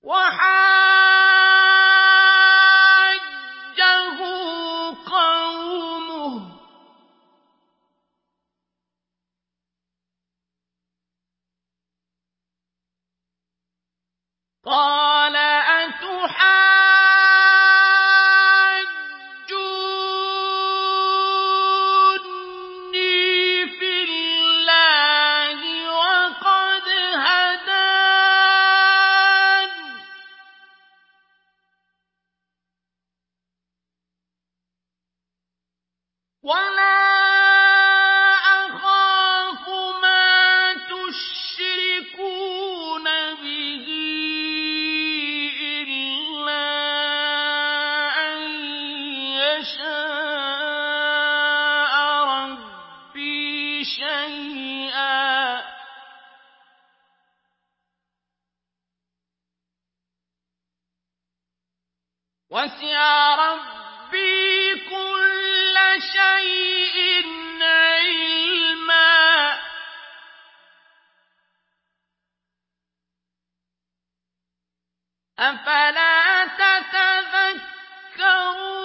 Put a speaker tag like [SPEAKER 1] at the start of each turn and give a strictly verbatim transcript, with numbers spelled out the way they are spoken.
[SPEAKER 1] وَحَاجَّهُ قَوْمُهُ قَالَ أَتُحَاجُّونِّي فِي اللَّهِ وَقَدْ هَدَانِ ۚ وَلَا أَخَافُ مَا تُشْرِكُونَ بِهِ إِلَّا أَن يَشَاءَ رَبِّي شَيْئًا ۗ وَسِعَ رَبِّي كُلَّ شَيْءٍ عِلْمًا ۗ أَفَلَا تَتَذَكَّرُونَ